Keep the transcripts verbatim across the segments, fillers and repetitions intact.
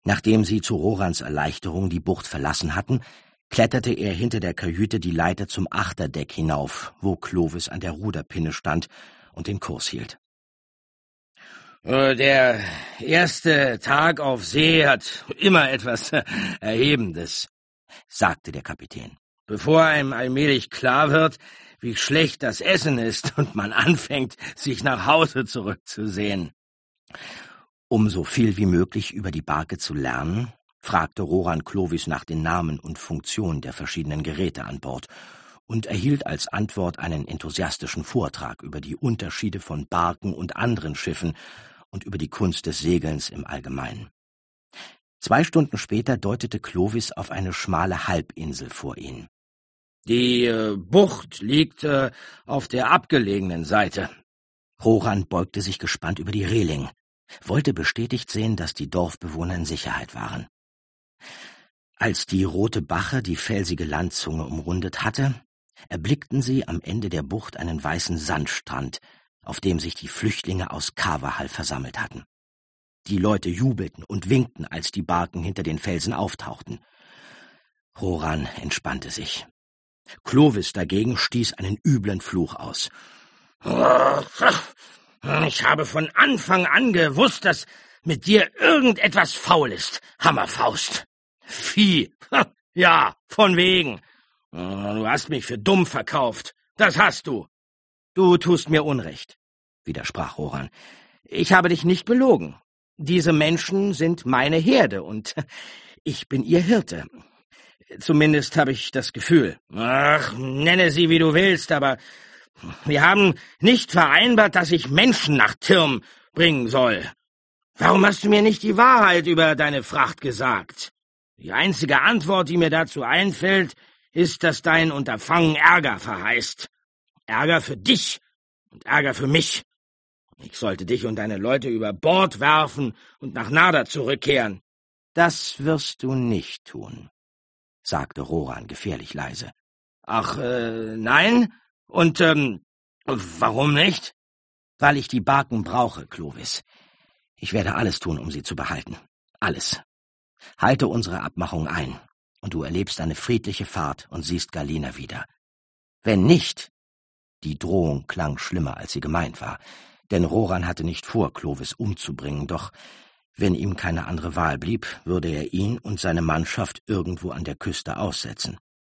Nachdem sie zu Rorans Erleichterung die Bucht verlassen hatten, kletterte er hinter der Kajüte die Leiter zum Achterdeck hinauf, wo Clovis an der Ruderpinne stand und den Kurs hielt. »Der erste Tag auf See hat immer etwas Erhebendes«, sagte der Kapitän. »Bevor einem allmählich klar wird, wie schlecht das Essen ist und man anfängt, sich nach Hause zurückzusehen.« Um so viel wie möglich über die Barke zu lernen, fragte Roran Clovis nach den Namen und Funktionen der verschiedenen Geräte an Bord und erhielt als Antwort einen enthusiastischen Vortrag über die Unterschiede von Barken und anderen Schiffen und über die Kunst des Segelns im Allgemeinen. Zwei Stunden später deutete Clovis auf eine schmale Halbinsel vor ihnen. »Die äh, Bucht liegt äh, auf der abgelegenen Seite.« Roran beugte sich gespannt über die Reling, wollte bestätigt sehen, dass die Dorfbewohner in Sicherheit waren. Als die Rote Bache die felsige Landzunge umrundet hatte, erblickten sie am Ende der Bucht einen weißen Sandstrand, auf dem sich die Flüchtlinge aus Carvajal versammelt hatten. Die Leute jubelten und winkten, als die Barken hinter den Felsen auftauchten. Roran entspannte sich. Clovis dagegen stieß einen üblen Fluch aus. »Ich habe von Anfang an gewusst, dass mit dir irgendetwas faul ist, Hammerfaust. Vieh, ja, von wegen. Du hast mich für dumm verkauft, das hast du.« »Du tust mir Unrecht«, widersprach Roran. »Ich habe dich nicht belogen. Diese Menschen sind meine Herde und ich bin ihr Hirte. Zumindest habe ich das Gefühl.« »Ach, nenne sie, wie du willst, aber wir haben nicht vereinbart, dass ich Menschen nach Tirm bringen soll. Warum hast du mir nicht die Wahrheit über deine Fracht gesagt? Die einzige Antwort, die mir dazu einfällt, ist, dass dein Unterfangen Ärger verheißt. Ärger für dich und Ärger für mich. Ich sollte dich und deine Leute über Bord werfen und nach Narda zurückkehren.« »Das wirst du nicht tun«, sagte Roran gefährlich leise. »Ach, äh, nein? Und, ähm, warum nicht?« »Weil ich die Barken brauche, Clovis. Ich werde alles tun, um sie zu behalten. Alles. Halte unsere Abmachung ein, und du erlebst eine friedliche Fahrt und siehst Galena wieder. Wenn nicht...« Die Drohung klang schlimmer, als sie gemeint war, denn Roran hatte nicht vor, Clovis umzubringen, doch wenn ihm keine andere Wahl blieb, würde er ihn und seine Mannschaft irgendwo an der Küste aussetzen.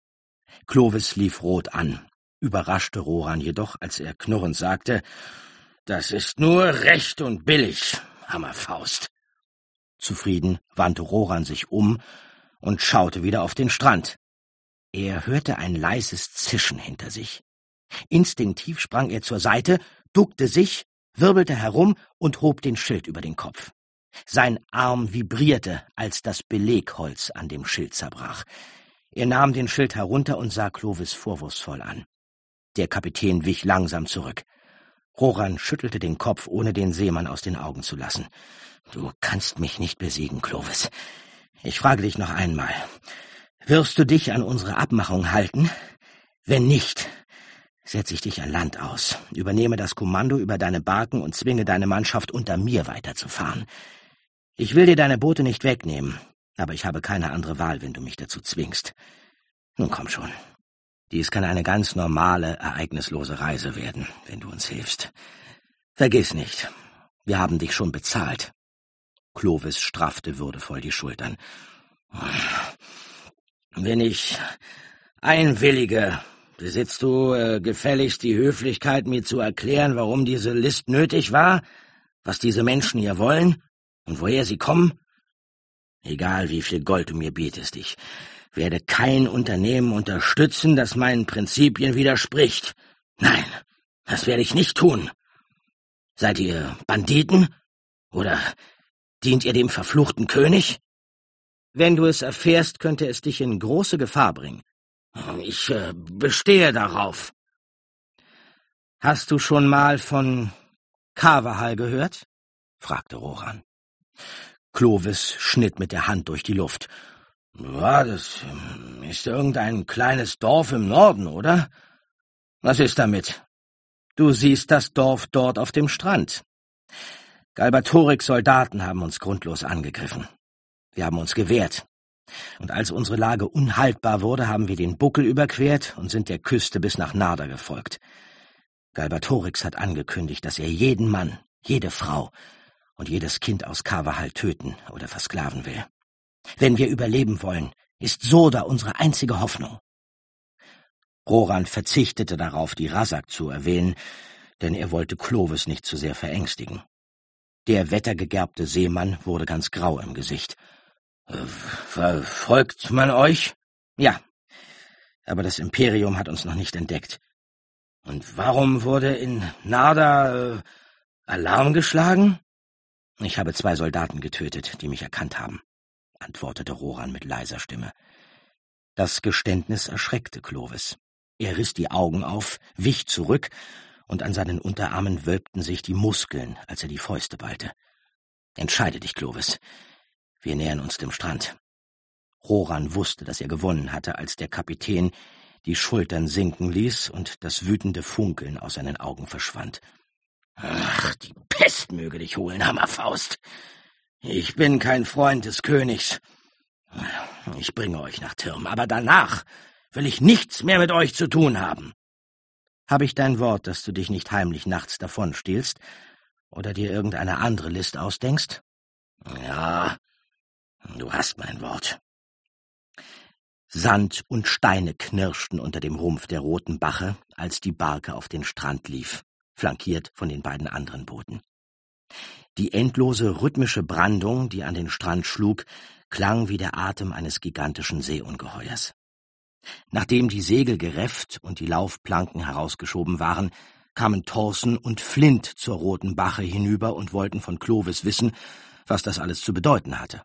Clovis lief rot an, überraschte Roran jedoch, als er knurrend sagte, »Das ist nur recht und billig, Hammerfaust.« Zufrieden wandte Roran sich um und schaute wieder auf den Strand. Er hörte ein leises Zischen hinter sich. Instinktiv sprang er zur Seite, duckte sich, wirbelte herum und hob den Schild über den Kopf. Sein Arm vibrierte, als das Belegholz an dem Schild zerbrach. Er nahm den Schild herunter und sah Clovis vorwurfsvoll an. Der Kapitän wich langsam zurück. Roran schüttelte den Kopf, ohne den Seemann aus den Augen zu lassen. »Du kannst mich nicht besiegen, Clovis. Ich frage dich noch einmal. Wirst du dich an unsere Abmachung halten? Wenn nicht, setze ich dich an Land aus, übernehme das Kommando über deine Barken und zwinge deine Mannschaft, unter mir weiterzufahren. Ich will dir deine Boote nicht wegnehmen, aber ich habe keine andere Wahl, wenn du mich dazu zwingst. Nun komm schon. Dies kann eine ganz normale, ereignislose Reise werden, wenn du uns hilfst. Vergiss nicht, wir haben dich schon bezahlt.« Clovis straffte würdevoll die Schultern. »Wenn ich einwillige, besitzt du äh, gefälligst die Höflichkeit, mir zu erklären, warum diese List nötig war, was diese Menschen hier wollen und woher sie kommen? Egal, wie viel Gold du mir bietest, ich werde kein Unternehmen unterstützen, das meinen Prinzipien widerspricht. Nein, das werde ich nicht tun. Seid ihr Banditen? Oder dient ihr dem verfluchten König? Wenn du es erfährst, könnte es dich in große Gefahr bringen. Ich äh, bestehe darauf.« »Hast du schon mal von Carvajal gehört?« fragte Roran. Clovis schnitt mit der Hand durch die Luft. »Ja, das ist irgendein kleines Dorf im Norden, oder? Was ist damit?« »Du siehst das Dorf dort auf dem Strand. Galbatorix Soldaten haben uns grundlos angegriffen. Wir haben uns gewehrt. Und als unsere Lage unhaltbar wurde, haben wir den Buckel überquert und sind der Küste bis nach Narda gefolgt. Galbatorix hat angekündigt, dass er jeden Mann, jede Frau und jedes Kind aus Carvahal töten oder versklaven will. Wenn wir überleben wollen, ist Soda unsere einzige Hoffnung. Roran verzichtete darauf, die Rasak zu erwähnen, denn er wollte Clovis nicht zu sehr verängstigen. Der wettergegerbte Seemann wurde ganz grau im Gesicht. »Verfolgt man euch?« »Ja, aber das Imperium hat uns noch nicht entdeckt.« »Und warum wurde in Narda äh, Alarm geschlagen?« »Ich habe zwei Soldaten getötet, die mich erkannt haben«, antwortete Roran mit leiser Stimme. Das Geständnis erschreckte Clovis. Er riss die Augen auf, wich zurück, und an seinen Unterarmen wölbten sich die Muskeln, als er die Fäuste ballte. »Entscheide dich, Clovis. Wir nähern uns dem Strand.« Roran wusste, dass er gewonnen hatte, als der Kapitän die Schultern sinken ließ und das wütende Funkeln aus seinen Augen verschwand. »Ach, die Pest möge dich holen, Hammerfaust. Ich bin kein Freund des Königs. Ich bringe euch nach Tirm, aber danach will ich nichts mehr mit euch zu tun haben.« »Habe ich dein Wort, dass du dich nicht heimlich nachts davonstiehlst oder dir irgendeine andere List ausdenkst?« »Ja, du hast mein Wort.« Sand und Steine knirschten unter dem Rumpf der roten Bache, als die Barke auf den Strand lief, flankiert von den beiden anderen Booten. Die endlose rhythmische Brandung, die an den Strand schlug, klang wie der Atem eines gigantischen Seeungeheuers. Nachdem die Segel gerefft und die Laufplanken herausgeschoben waren, kamen Thorsen und Flint zur roten Bache hinüber und wollten von Clovis wissen, was das alles zu bedeuten hatte.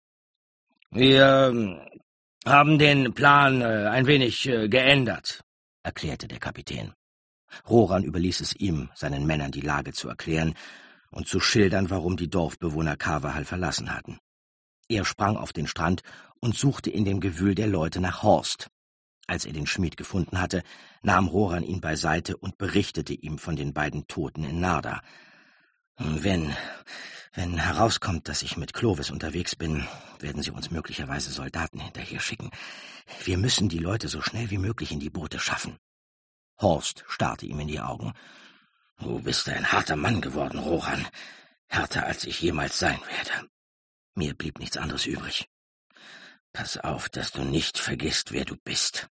»Wir haben den Plan äh, ein wenig äh, geändert«, erklärte der Kapitän. Roran überließ es ihm, seinen Männern die Lage zu erklären und zu schildern, warum die Dorfbewohner Carvahal verlassen hatten. Er sprang auf den Strand und suchte in dem Gewühl der Leute nach Horst. Als er den Schmied gefunden hatte, nahm Roran ihn beiseite und berichtete ihm von den beiden Toten in Narda. Wenn, wenn herauskommt, dass ich mit Clovis unterwegs bin, werden sie uns möglicherweise Soldaten hinterher schicken. Wir müssen die Leute so schnell wie möglich in die Boote schaffen. Horst starrte ihm in die Augen. »Du bist ein harter Mann geworden, Roran. Härter, als ich jemals sein werde. Mir blieb nichts anderes übrig. Pass auf, dass du nicht vergisst, wer du bist.«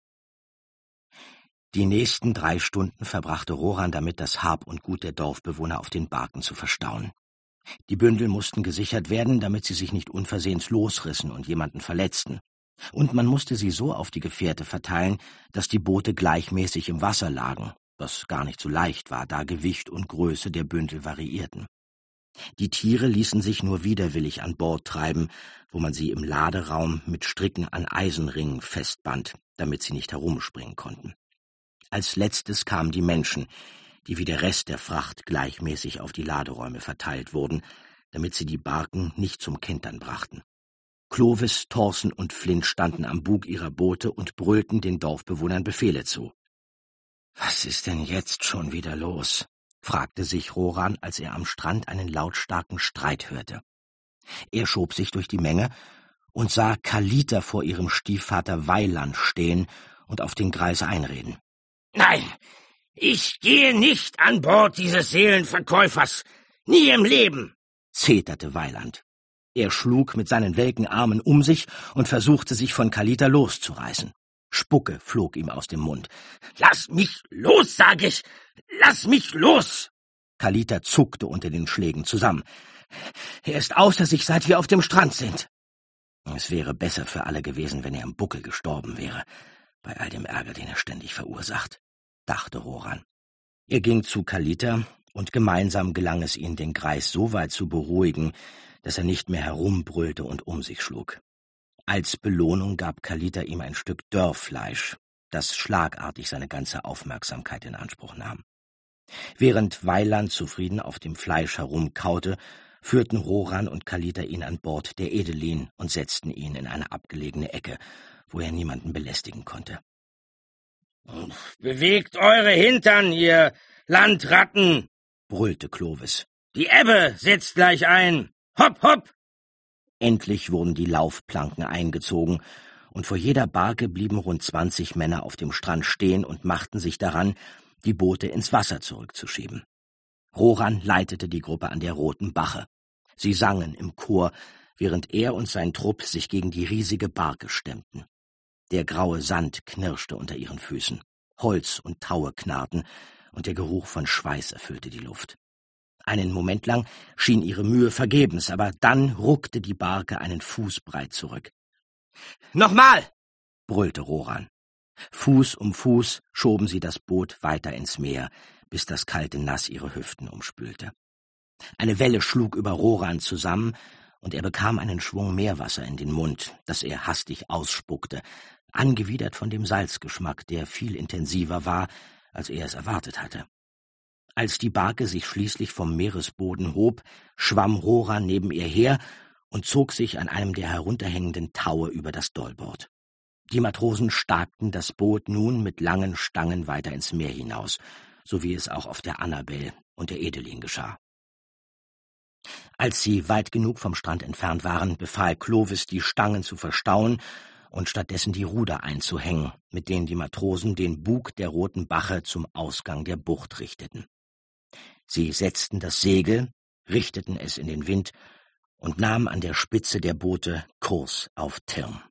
Die nächsten drei Stunden verbrachte Roran damit, das Hab und Gut der Dorfbewohner auf den Barken zu verstauen. Die Bündel mussten gesichert werden, damit sie sich nicht unversehens losrissen und jemanden verletzten. Und man musste sie so auf die Gefährte verteilen, dass die Boote gleichmäßig im Wasser lagen, was gar nicht so leicht war, da Gewicht und Größe der Bündel variierten. Die Tiere ließen sich nur widerwillig an Bord treiben, wo man sie im Laderaum mit Stricken an Eisenringen festband, damit sie nicht herumspringen konnten. Als letztes kamen die Menschen, die wie der Rest der Fracht gleichmäßig auf die Laderäume verteilt wurden, damit sie die Barken nicht zum Kentern brachten. Clovis, Thorsen und Flint standen am Bug ihrer Boote und brüllten den Dorfbewohnern Befehle zu. »Was ist denn jetzt schon wieder los?« fragte sich Roran, als er am Strand einen lautstarken Streit hörte. Er schob sich durch die Menge und sah Kalita vor ihrem Stiefvater Weiland stehen und auf den Greis einreden. »Nein, ich gehe nicht an Bord dieses Seelenverkäufers. Nie im Leben«, zeterte Weiland. Er schlug mit seinen welken Armen um sich und versuchte, sich von Kalita loszureißen. Spucke flog ihm aus dem Mund. »Lass mich los, sag ich! Lass mich los!« Kalita zuckte unter den Schlägen zusammen. »Er ist außer sich, seit wir auf dem Strand sind.« Es wäre besser für alle gewesen, wenn er im Buckel gestorben wäre, bei all dem Ärger, den er ständig verursacht, dachte Roran. Er ging zu Kalita, und gemeinsam gelang es ihnen, den Greis so weit zu beruhigen, dass er nicht mehr herumbrüllte und um sich schlug. Als Belohnung gab Kalita ihm ein Stück Dörrfleisch, das schlagartig seine ganze Aufmerksamkeit in Anspruch nahm. Während Weiland zufrieden auf dem Fleisch herumkaute, führten Roran und Kalita ihn an Bord der Edelin und setzten ihn in eine abgelegene Ecke, wo er niemanden belästigen konnte. »Bewegt eure Hintern, ihr Landratten«, brüllte Clovis. »Die Ebbe setzt gleich ein. Hopp, hopp!« Endlich wurden die Laufplanken eingezogen, und vor jeder Barke blieben rund zwanzig Männer auf dem Strand stehen und machten sich daran, die Boote ins Wasser zurückzuschieben. Roran leitete die Gruppe an der Roten Bache. Sie sangen im Chor, während er und sein Trupp sich gegen die riesige Barke stemmten. Der graue Sand knirschte unter ihren Füßen, Holz und Taue knarrten, und der Geruch von Schweiß erfüllte die Luft. Einen Moment lang schien ihre Mühe vergebens, aber dann ruckte die Barke einen Fuß breit zurück. »Nochmal!« brüllte Roran. Fuß um Fuß schoben sie das Boot weiter ins Meer, bis das kalte Nass ihre Hüften umspülte. Eine Welle schlug über Roran zusammen, und er bekam einen Schwung Meerwasser in den Mund, das er hastig ausspuckte, angewidert von dem Salzgeschmack, der viel intensiver war, als er es erwartet hatte. Als die Barke sich schließlich vom Meeresboden hob, schwamm Roran neben ihr her und zog sich an einem der herunterhängenden Taue über das Dollbord. Die Matrosen starkten das Boot nun mit langen Stangen weiter ins Meer hinaus, so wie es auch auf der Annabel und der Edelin geschah. Als sie weit genug vom Strand entfernt waren, befahl Clovis, die Stangen zu verstauen und stattdessen die Ruder einzuhängen, mit denen die Matrosen den Bug der Roten Bache zum Ausgang der Bucht richteten. Sie setzten das Segel, richteten es in den Wind und nahmen an der Spitze der Boote Kurs auf Tirn.